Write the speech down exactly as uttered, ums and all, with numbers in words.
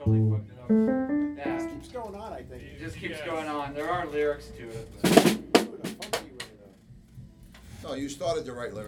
totally fucked it up. Yeah. It keeps going on, I think. It just keeps going on. There are lyrics to it. But... Ooh, the funky way, though. No, you started the right lyrics.